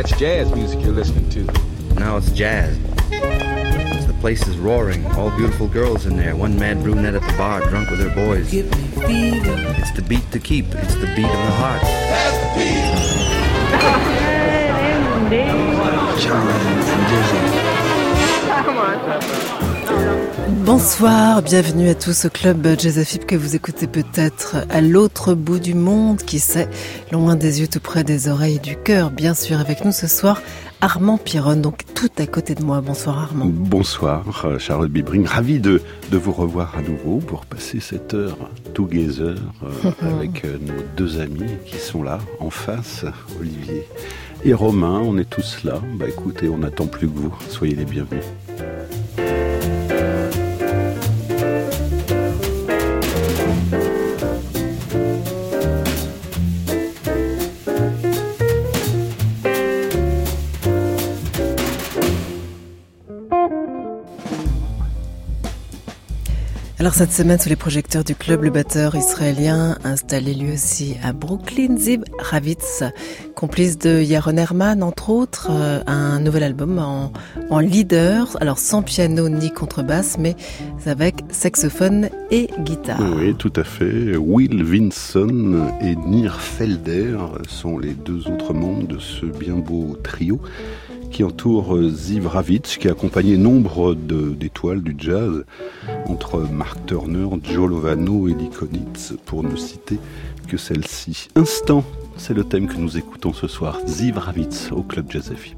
that's jazz music you're listening to. Now it's jazz. The place is roaring. All beautiful girls in there. One mad brunette at the bar, drunk with her boys. Give me fever. It's the beat to keep. It's the beat of the heart. That's the beat. Bonsoir, bienvenue à tous au club Jazzafib que vous écoutez peut-être à l'autre bout du monde, qui sait, loin des yeux, tout près des oreilles et du cœur. Bien sûr, avec nous ce soir, Armand Pironne, donc tout à côté de moi. Bonsoir Armand. Bonsoir Charlotte Bibring, ravi de vous revoir à nouveau pour passer cette heure together avec nos deux amis qui sont là en face, Olivier et Romain. On est tous là. Écoutez, on n'attend plus que vous. Soyez les bienvenus. Alors cette semaine, sous les projecteurs du club, le batteur israélien installé lui aussi à Brooklyn, Ziv Ravitz, complice de Yaron Herman entre autres, un nouvel album en leader, alors sans piano ni contrebasse, mais avec saxophone et guitare. Oui, tout à fait. Will Vinson et Nir Felder sont les deux autres membres de ce bien beau trio qui entoure Ziv Ravitz, qui a accompagné nombre d'étoiles du jazz, entre Mark Turner, Joe Lovano et Lee Konitz, pour ne citer que celle-ci. Instant, c'est le thème que nous écoutons ce soir, Ziv Ravitz au Club Jazzafib.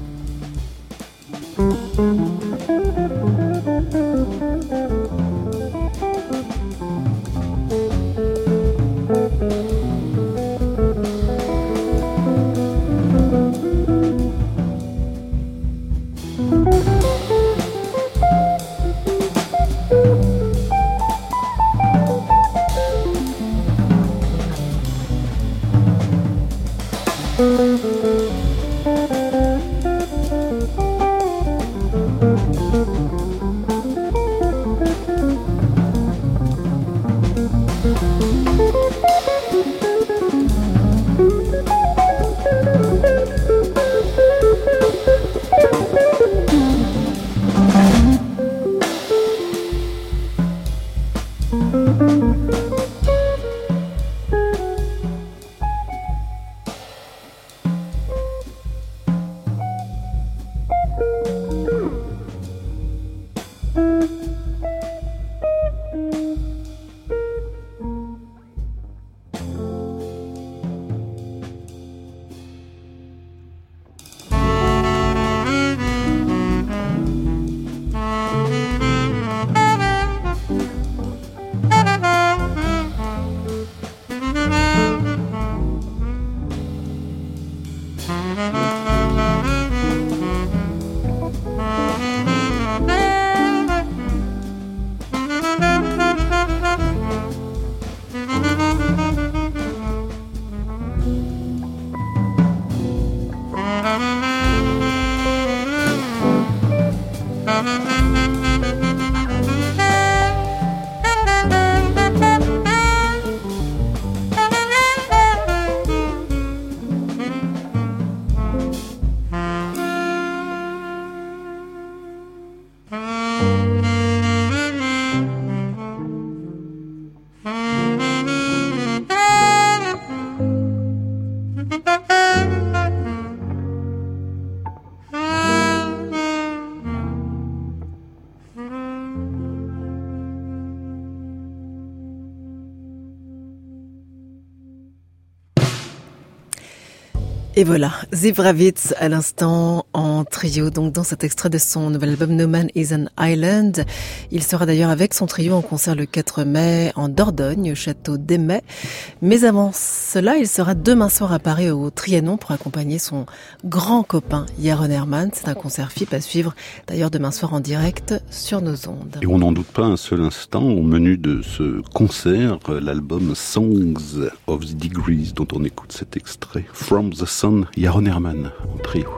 Et voilà, Ziv Ravitz à l'instant en trio, donc dans cet extrait de son nouvel album No Man is an Island. Il sera d'ailleurs avec son trio en concert le 4 mai en Dordogne, au château d'Eymet. Mais avant cela, il sera demain soir à Paris au Trianon pour accompagner son grand copain Yaron Herman. C'est un concert FIP à suivre d'ailleurs demain soir en direct sur nos ondes. Et on n'en doute pas un seul instant, au menu de ce concert, l'album Songs of the Degrees dont on écoute cet extrait, From the Sun, Yaron Herman en trio.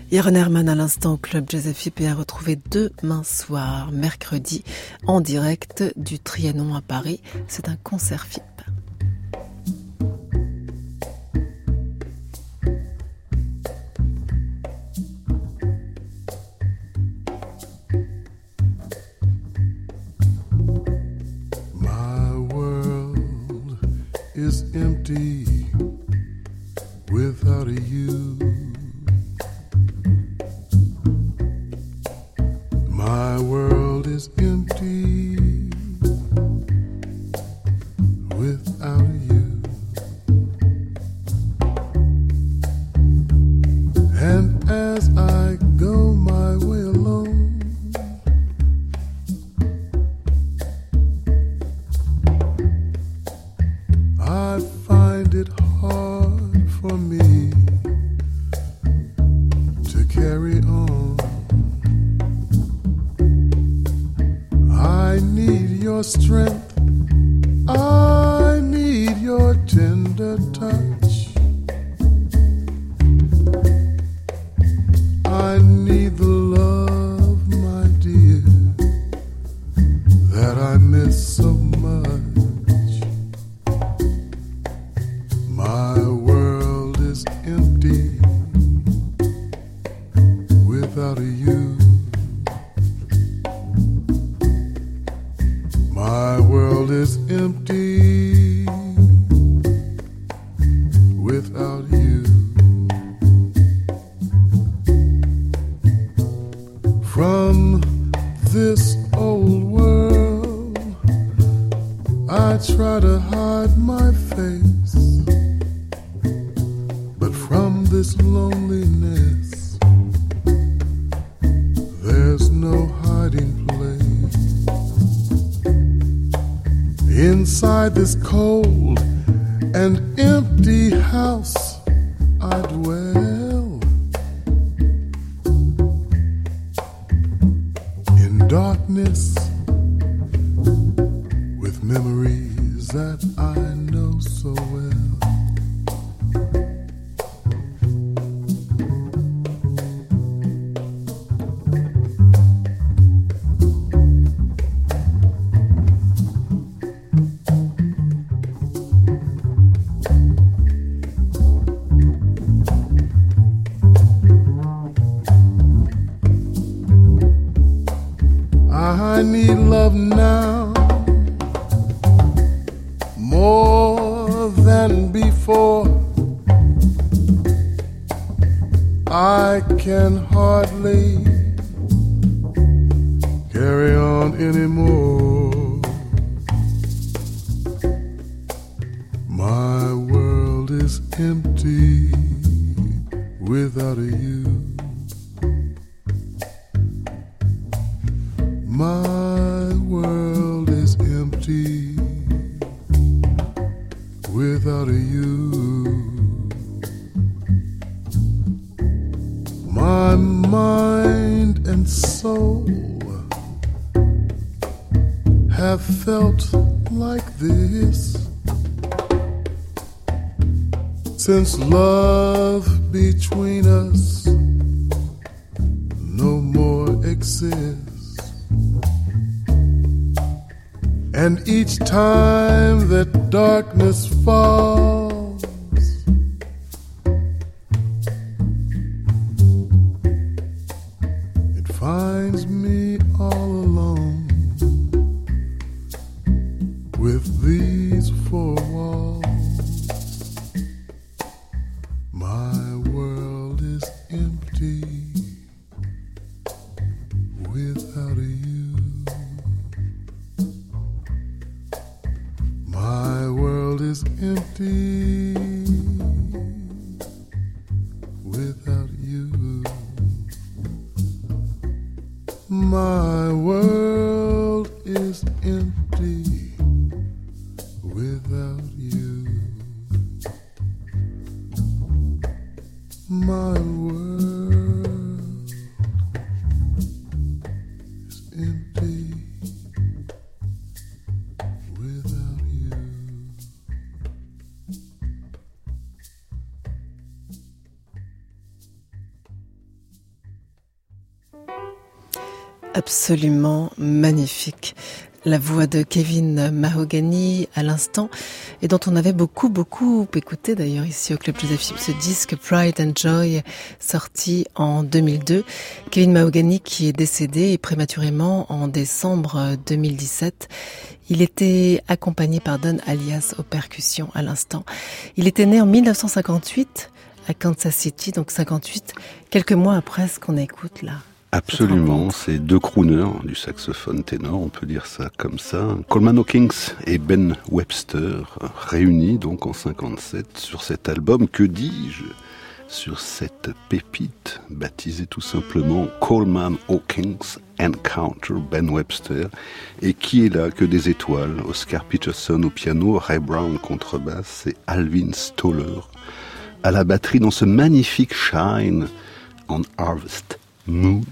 Yaron Herman à l'instant au Club Jazz FIP et à retrouver demain soir, mercredi, en direct du Trianon à Paris. C'est un concert FIP. My world is empty without you. My world is empty without you. And as I go my way alone, I find it hard for me to carry on. I need your strength, I need your tender touch, I need the love, my dear, that I miss so much. My world is empty without you. My world is empty without you. From this old world, I try to hide my face, but from this loneliness, there's no hiding place. Inside this cold and empty house I dwell, in darkness with memories that I know so well. I need love now more than before. I can hardly carry on anymore. My world is empty without you. My world is empty without you. My mind and soul have felt like this since love between us no more exists. And each time that darkness falls, it finds me all alone with these four walls. My world is empty without you. My world is empty without you. My world is empty without you. My world is empty without you. Absolument magnifique. La voix de Kevin Mahogany à l'instant, et dont on avait beaucoup écouté d'ailleurs ici au Club Joseph, ce disque Pride and Joy sorti en 2002. Kevin Mahogany qui est décédé prématurément en décembre 2017. Il était accompagné par Don Alias aux percussions à l'instant. Il était né en 1958 à Kansas City, donc 58, quelques mois après ce qu'on écoute là. Absolument, c'est deux crooners du saxophone ténor, on peut dire ça comme ça. Coleman Hawkins et Ben Webster, réunis donc en 57 sur cet album, que dis-je, sur cette pépite baptisée tout simplement Coleman Hawkins Encounter Ben Webster. Et qui est là que des étoiles? Oscar Peterson au piano, Ray Brown contrebasse et Alvin Stoller à la batterie dans ce magnifique Shine on Harvest Moon.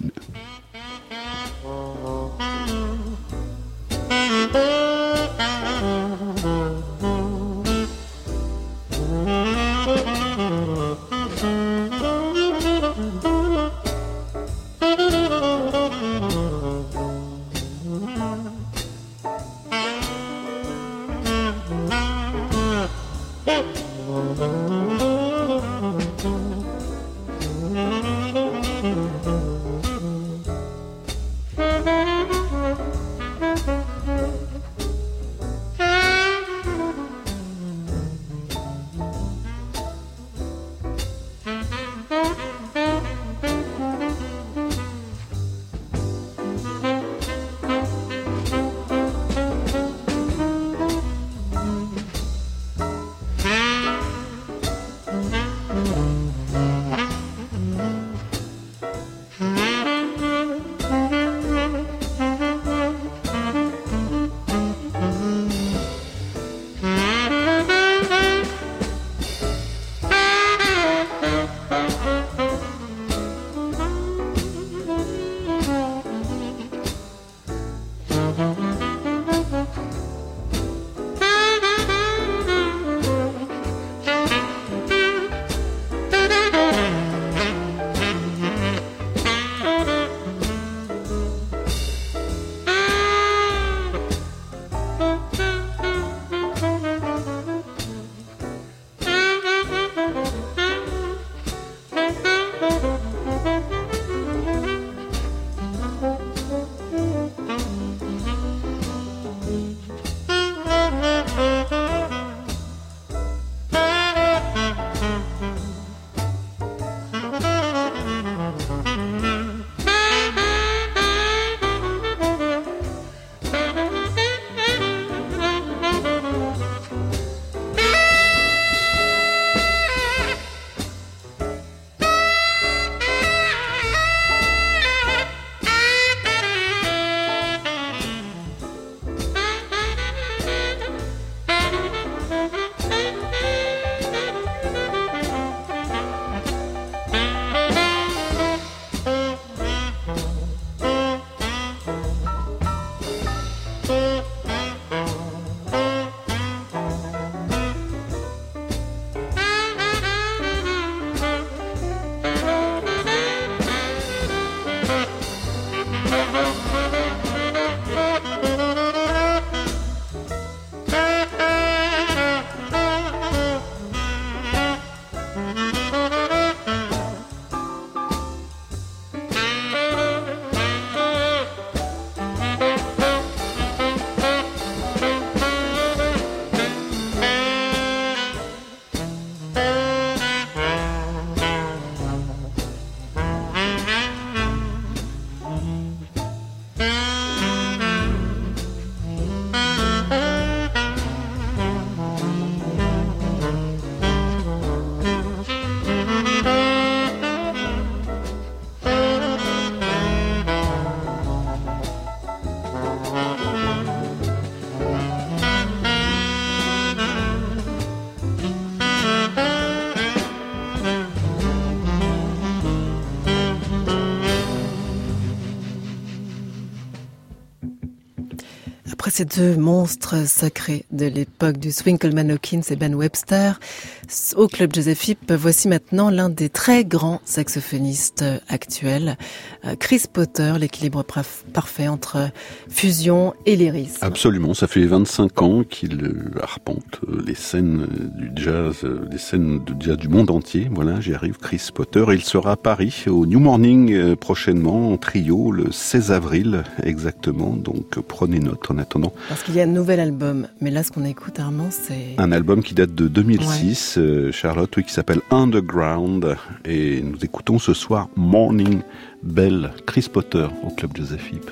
après ces deux monstres sacrés de l'époque du swing, Coleman Hawkins et Ben Webster, au Club Joseph-Hip, voici maintenant l'un des très grands saxophonistes actuels, Chris Potter, l'équilibre parfait entre fusion et lyrisme. Absolument, ça fait 25 ans qu'il arpente les scènes du jazz, des scènes de jazz du monde entier. Voilà, j'y arrive, Chris Potter. Il sera à Paris, au New Morning, prochainement, en trio, le 16 avril exactement. Donc prenez note en attendant. Parce qu'il y a un nouvel album, mais là ce qu'on écoute, Armand, c'est... Un album qui date de 2006, ouais. Charlotte, oui, qui s'appelle Underground. Et nous écoutons ce soir Morning Bell, Chris Potter au Club Joseph-Hip.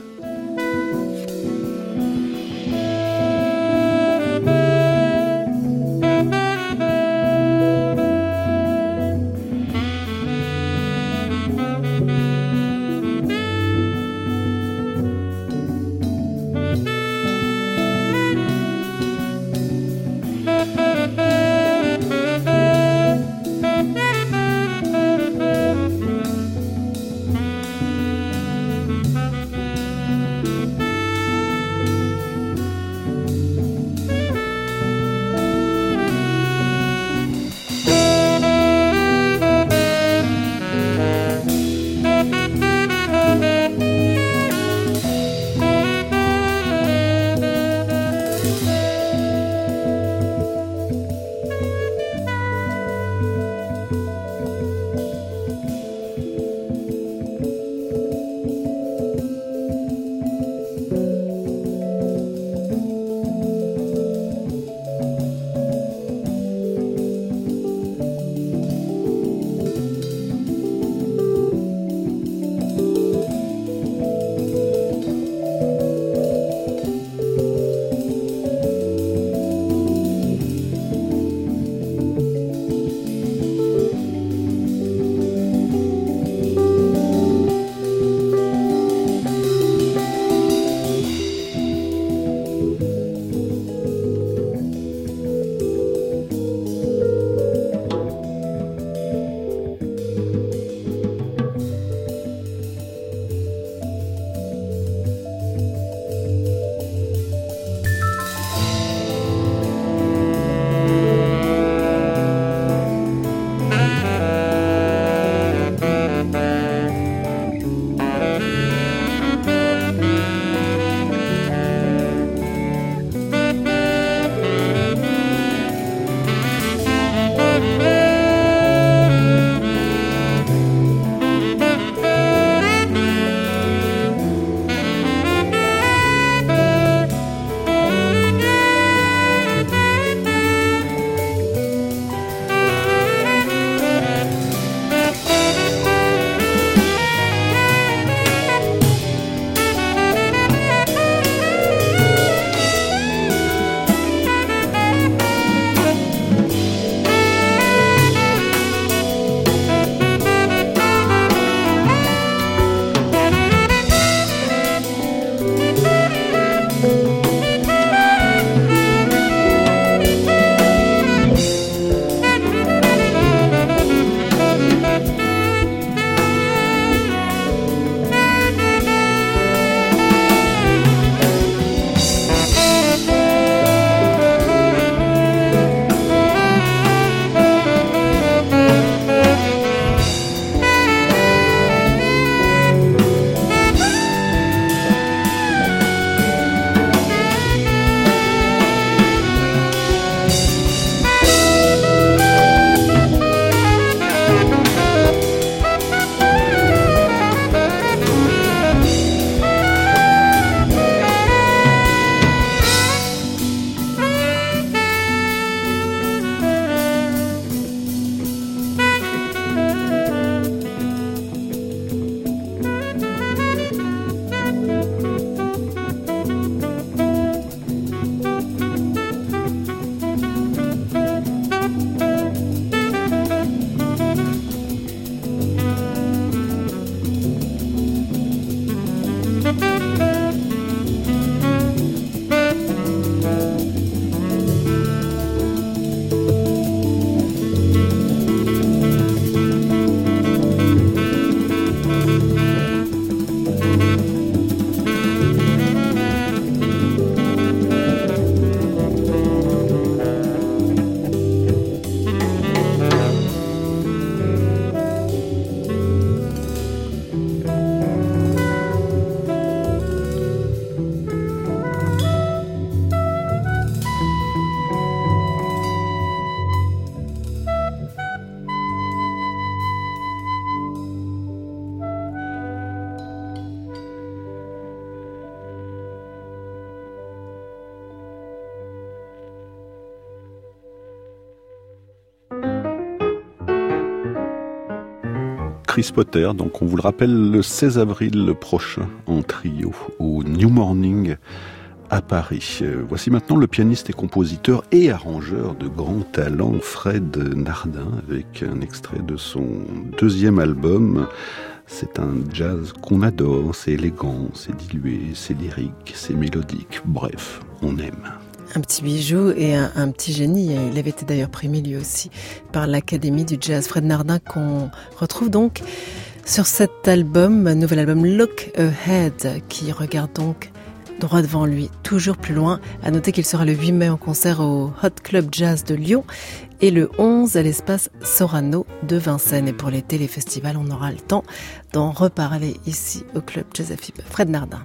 Chris Potter. Donc on vous le rappelle, le 16 avril prochain en trio au New Morning à Paris. Voici maintenant le pianiste et compositeur et arrangeur de grand talent Fred Nardin avec un extrait de son deuxième album. C'est un jazz qu'on adore, c'est élégant, c'est dilué, c'est lyrique, c'est mélodique, bref, on aime. Un petit bijou et un petit génie. Il avait été d'ailleurs primé lui aussi par l'Académie du Jazz. Fred Nardin qu'on retrouve donc sur cet album, nouvel album Look Ahead, qui regarde donc droit devant lui, toujours plus loin. À noter qu'il sera le 8 mai en concert au Hot Club Jazz de Lyon et le 11 à l'espace Sorano de Vincennes. Et pour l'été, les festivals, on aura le temps d'en reparler ici au Club Jazz AFIP. Fred Nardin.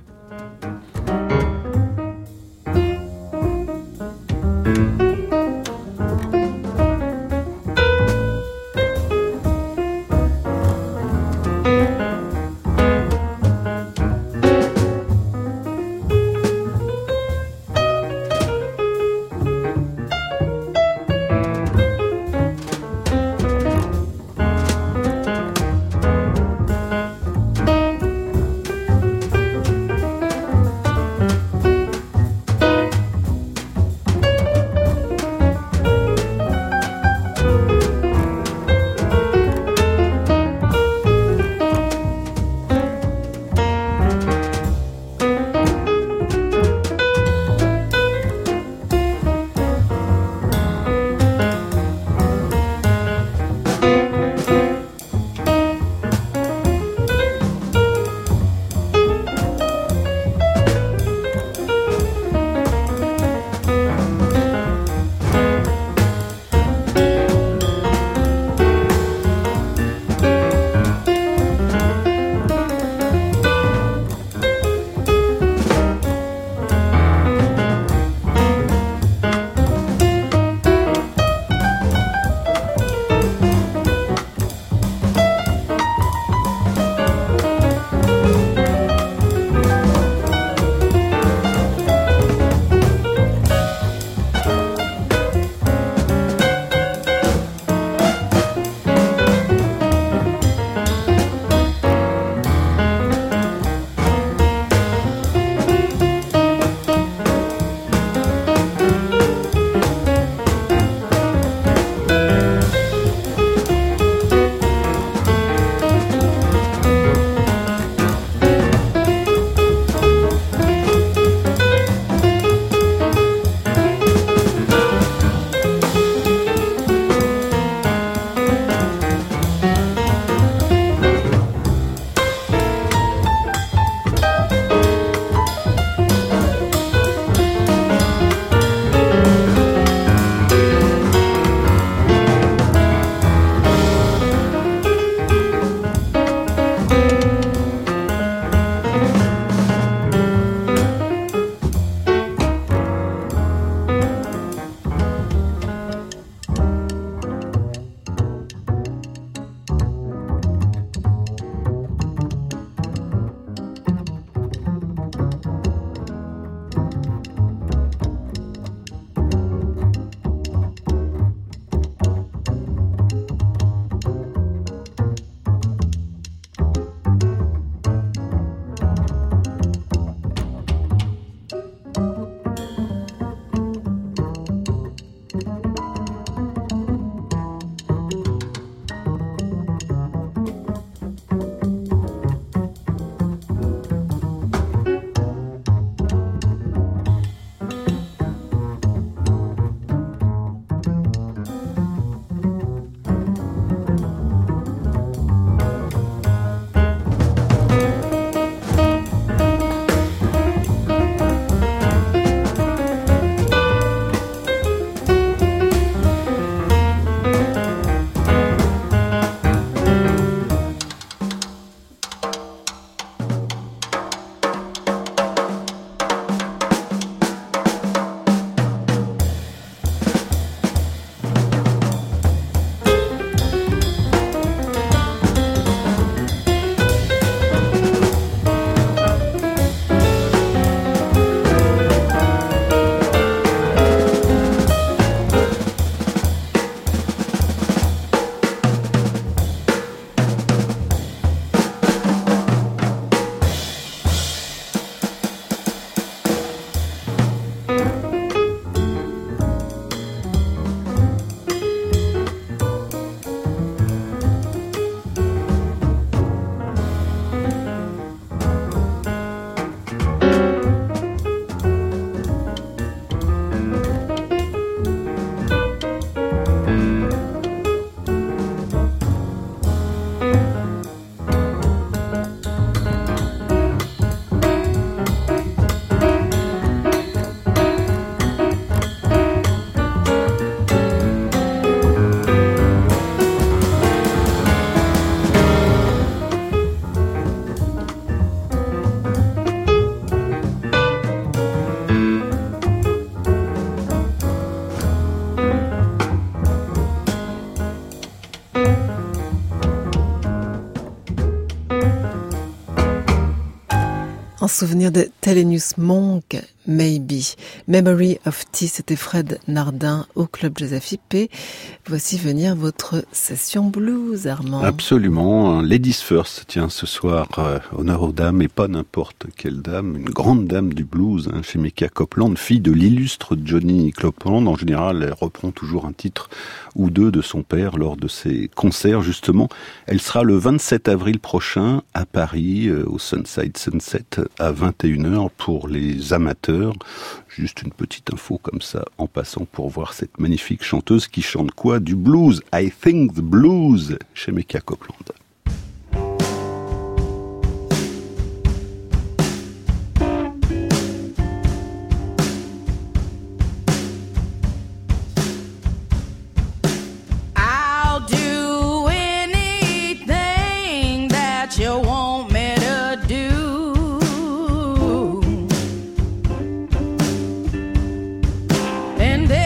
En souvenir de Thelonious Monk, Maybe. Memory of Tea, c'était Fred Nardin au Club Joseph IP. Voici venir votre session blues, Armand. Absolument. Ladies First, tiens, ce soir, honneur aux dames, et pas n'importe quelle dame, une grande dame du blues, chez Mecca Copeland, fille de l'illustre Johnny Copeland. En général, elle reprend toujours un titre ou deux de son père lors de ses concerts, justement. Elle sera le 27 avril prochain à Paris, au Sunside Sunset, à 21h pour les amateurs. Juste une petite info comme ça, en passant pour voir cette magnifique chanteuse qui chante quoi? Du blues. I Think the Blues, chez Mecca Copeland.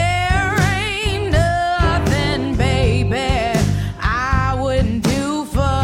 Baby, I wouldn't do for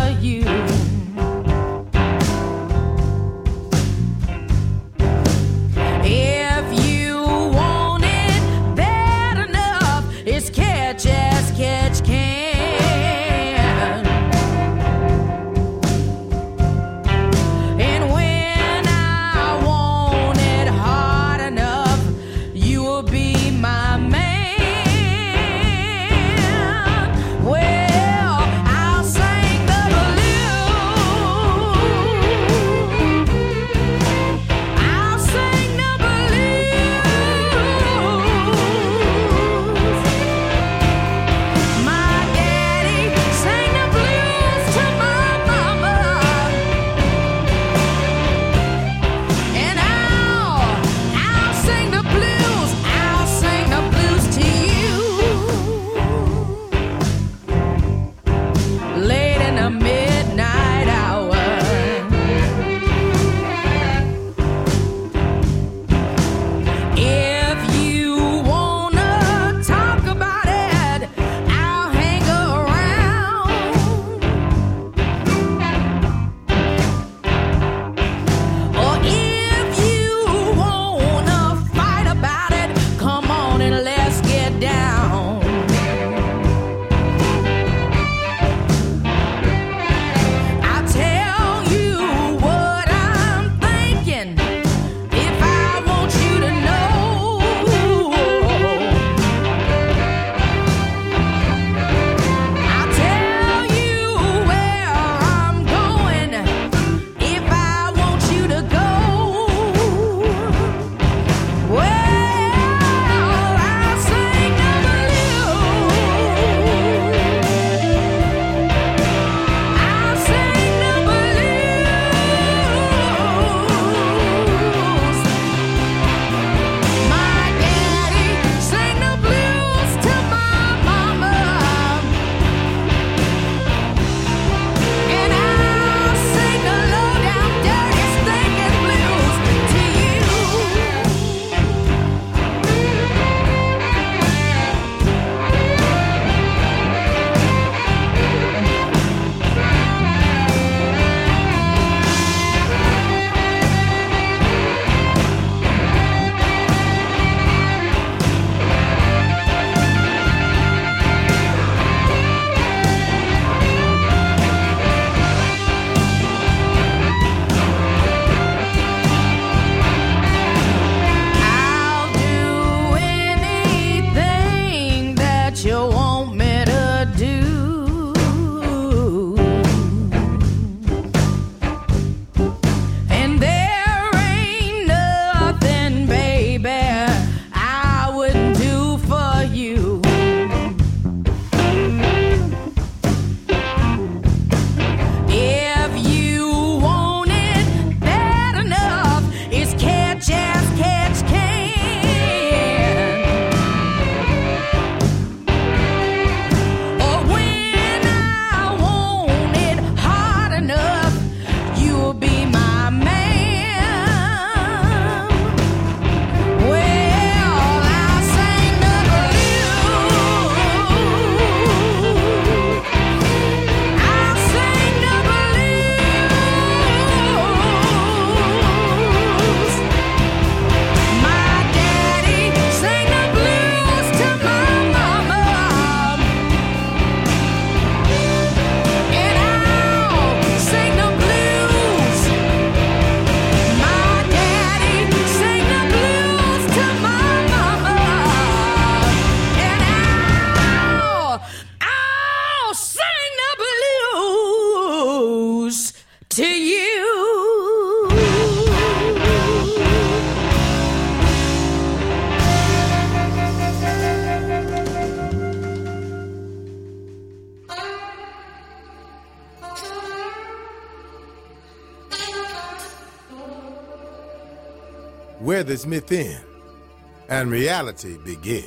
where this myth ends and reality begin.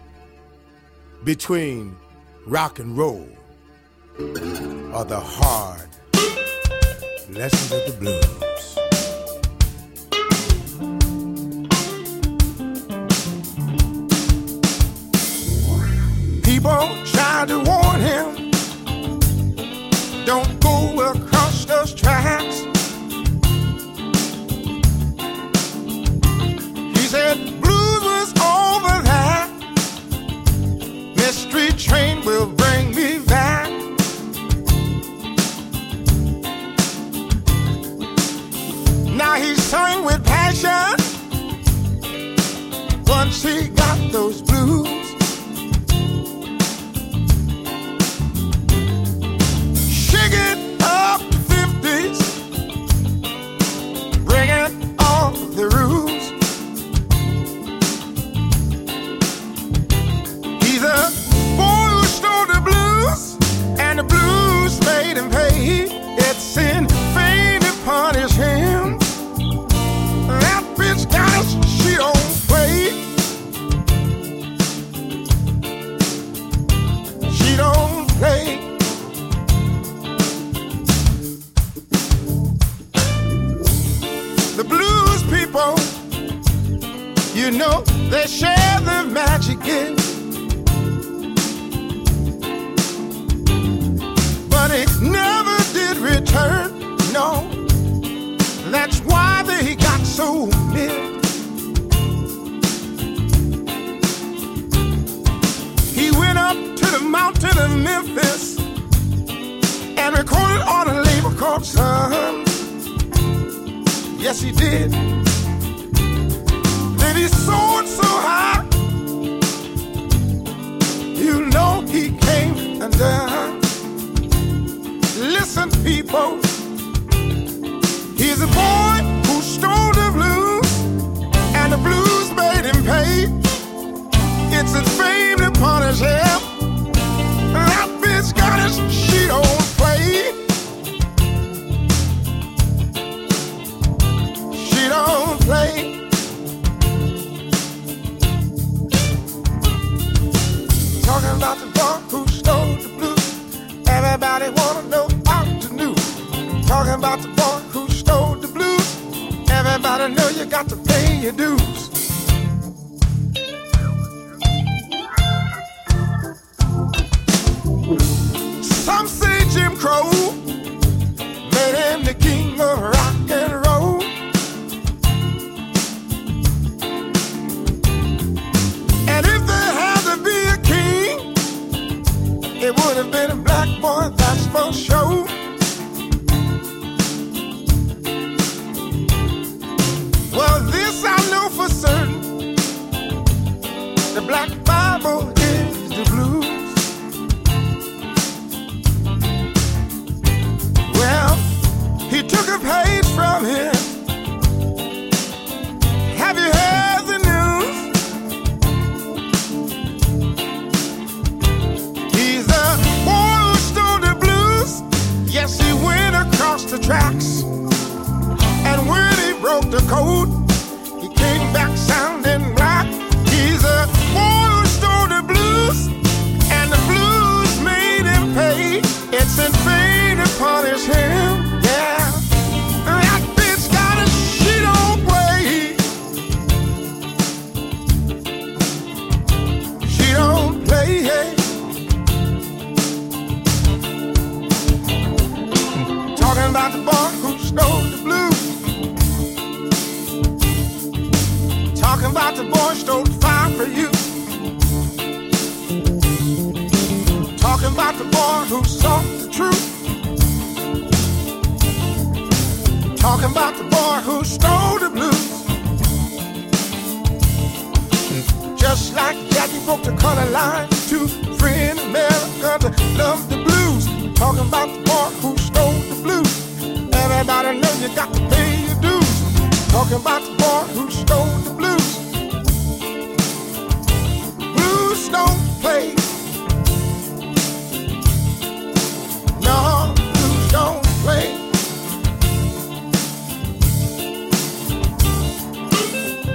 Between rock and roll or the hard lessons of the blues. People try to warn him, don't go across those tracks. He said blues was over that. Mystery train will bring me back. Now he sang with passion once he got those blues. Shaking up the 50s, bringing all the rules. He's a boy who stole the blues, and the blues made him pay. It's in vain to punish him. That bitch got us, she don't play. She don't play. The blues people, you know, they share the magic gift. But it never did return, no. That's why they got so miffed. He went up to the mountain of Memphis and recorded on a label called Sun. Yes, he did. Then he soared so high, you know he came undone. Listen, people, he's a boy who stole the blues, and the blues made him pay. It's a fame to punish him. That bitch got us, she don't play. She don't play. Talking about the boy who stole the blues, everybody wanna know what to do. Talking about the boy who stole the blues, everybody know you got to pay your dues. Some say Jim Crow made him the king of rock and roll. And if there had to be a king, it would have been a black boy, that's for sure. Well, this I know for certain, the Black Bible is the blues. Well, he took a page from him. Have you heard the news? He's the boy who stole the blues. Yes, he went across the tracks. And when he broke the code, he came back sounding black. He's a boy who stole the blues, and the blues made him pay. It's in vain to punish him, yeah. That bitch got it, she don't play. She don't play, hey. Talking about the boy who stole the blues. Talking about the boy who stole the fire for you. Talking about the boy who sought the truth. Talking about the boy who stole the blues. Just like Jackie broke the color line to free in America to love the blues. Talking about the boy who stole the blues. Everybody know you got to pay your dues. Talking about the boy who stole the blues. Blues don't play. No, blues don't play.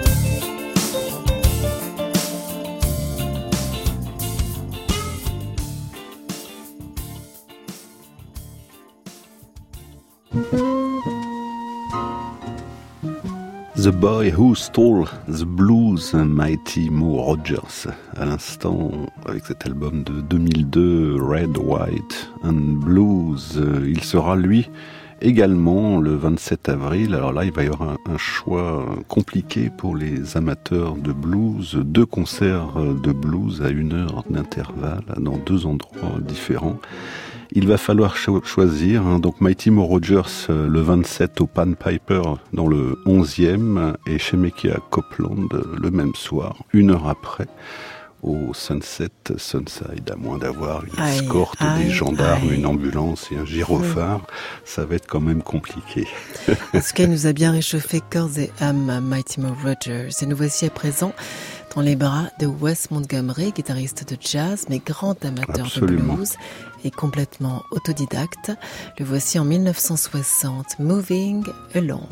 The Boy Who Stole the Blues, Mighty Mo Rogers, à l'instant avec cet album de 2002, Red, White and Blues. Il sera lui également le 27 avril. Alors là, il va y avoir un choix compliqué pour les amateurs de blues. 2 concerts de blues à 1 heure d'intervalle dans 2 endroits différents. Il va falloir choisir, donc Mighty Mo Rogers le 27 au Pan Piper dans le 11e et Shemekia Copeland le même soir, 1 heure après, au Sunset Sunside, à moins d'avoir une escorte, des gendarmes, une ambulance et un gyrophare, ça va être quand même compliqué. En tout cas, il nous a bien réchauffé corps et âme, Mighty Mo Rogers. Et nous voici à présent dans les bras de Wes Montgomery, guitariste de jazz, mais grand amateur de blues et complètement autodidacte. Le voici en 1960, Moving Along.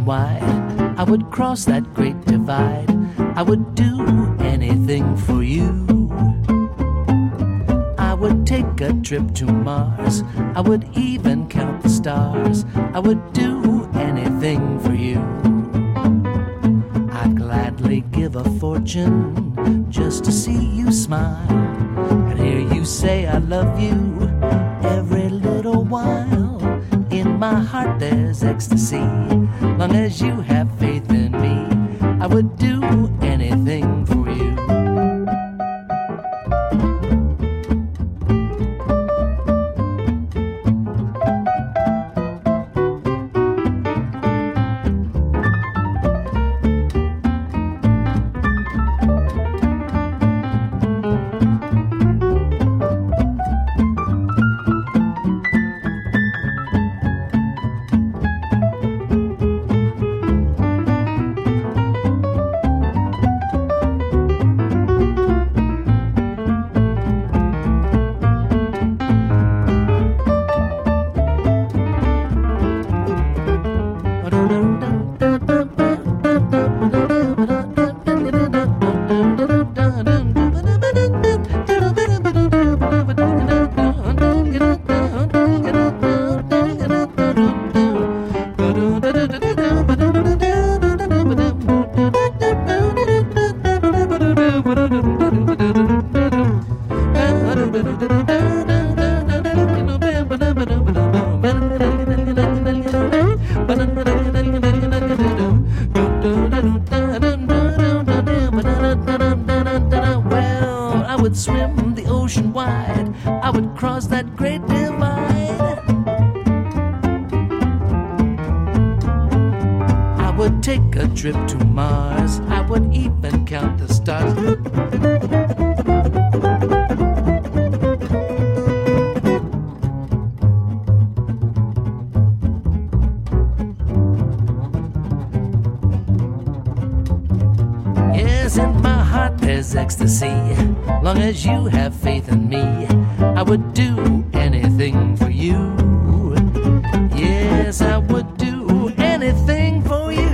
ocean wide. I would cross that great divide. I would do anything for you. I would take a trip to Mars. I would even count the stars. I would do anything for you. I'd gladly give a fortune just to see you smile and hear you say I love you every little while. In my heart there's ecstasy. Long as you have faith in me, I would do anything for you. Trip to Mars, I would even count the stars. Yes, in my heart there's ecstasy. Long as you have faith in me, I would do anything for you. Yes, I would do anything for you.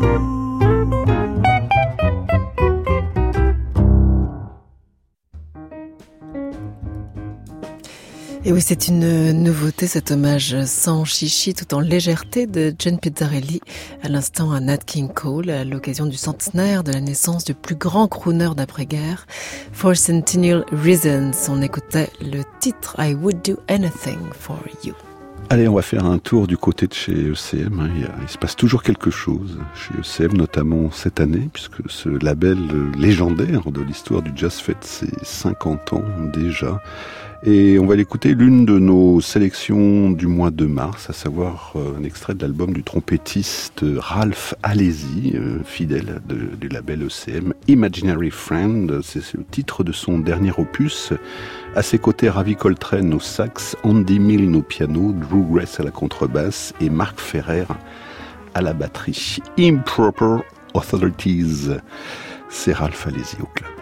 Et oui, c'est une nouveauté, cet hommage sans chichi, tout en légèreté de John Pizzarelli, à l'instant à Nat King Cole, à l'occasion du centenaire de la naissance du plus grand crooner d'après-guerre, For Centennial Reasons. On écoutait le titre I Would Do Anything for You. Allez, on va faire un tour du côté de chez ECM. Il se passe toujours quelque chose chez ECM, notamment cette année, puisque ce label légendaire de l'histoire du jazz fête ses 50 ans déjà. Et on va l'écouter l'une de nos sélections du mois de mars, à savoir un extrait de l'album du trompettiste Ralph Alesi, fidèle du label ECM, Imaginary Friend. C'est le titre de son dernier opus. À ses côtés, Ravi Coltrane au sax, Andy Milne au piano, Drew Grace à la contrebasse et Mark Ferrer à la batterie. Improper Authorities, c'est Ralph Alesi au club.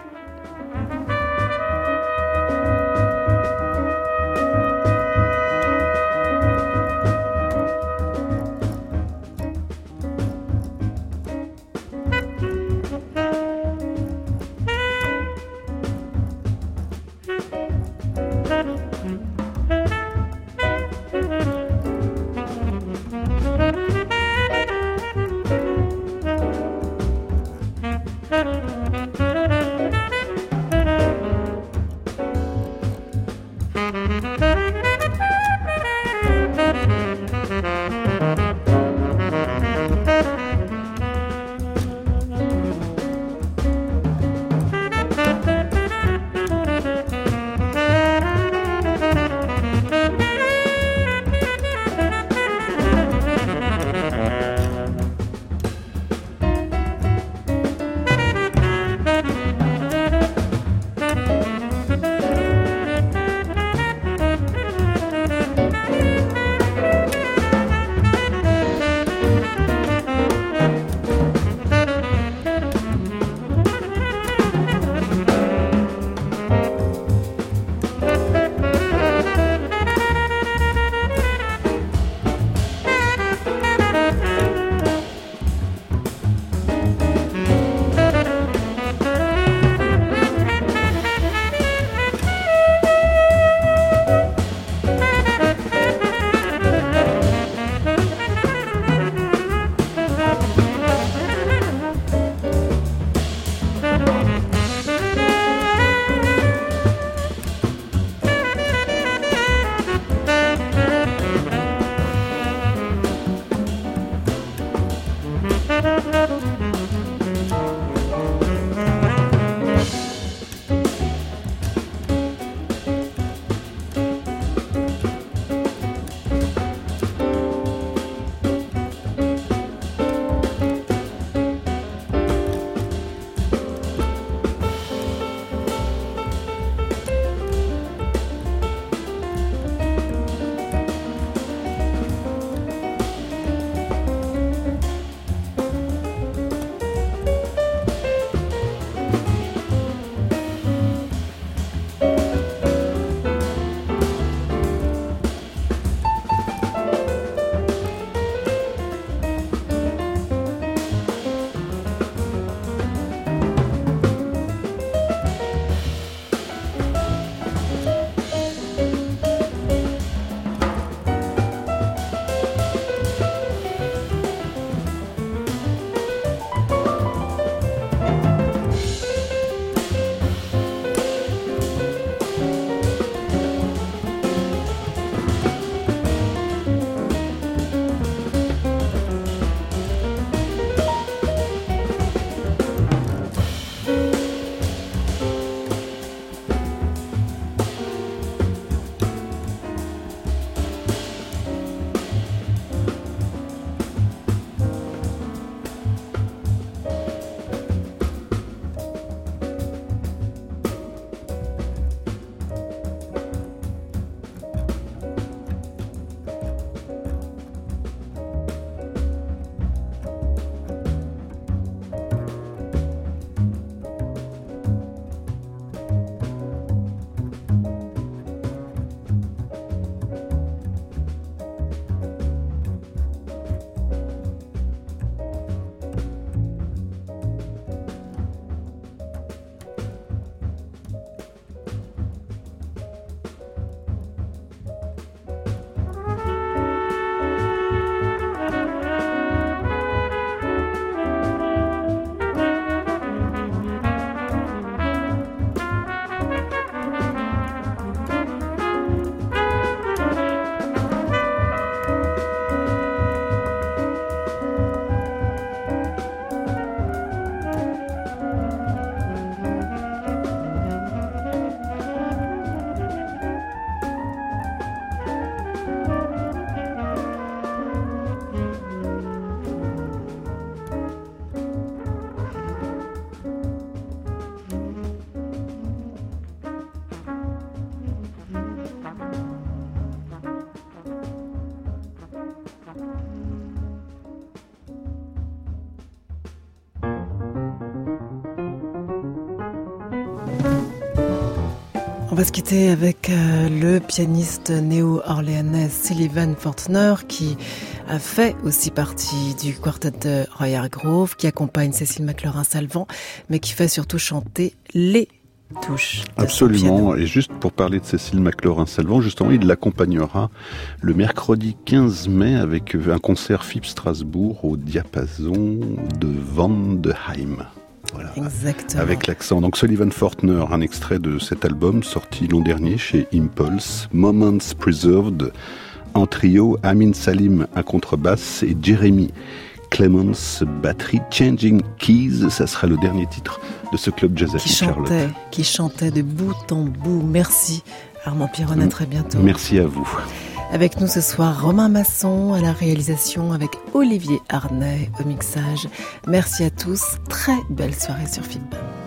On va se quitter avec le pianiste néo-orléanais Sullivan Fortner qui a fait aussi partie du quartet de Roy Hargrove, qui accompagne Cécile McLaurin-Salvant, mais qui fait surtout chanter les touches. Absolument. Et juste pour parler de Cécile McLaurin-Salvant, justement, il l'accompagnera le mercredi 15 mai avec un concert FIP Strasbourg au diapason de Van de Heim. Voilà. Exactement. Avec l'accent. Donc Sullivan Fortner, un extrait de cet album sorti l'an dernier chez Impulse, Moments Preserved, en trio, Amin Salim à contrebasse et Jeremy Clements batterie, Changing Keys, ça sera le dernier titre de ce club jazz à Charlotte. Qui chantait de bout en bout. Merci Armand Piron, à très bientôt. Merci à vous. Avec nous ce soir, Romain Masson à la réalisation, avec Olivier Arnay au mixage. Merci à tous, très belle soirée sur FIP.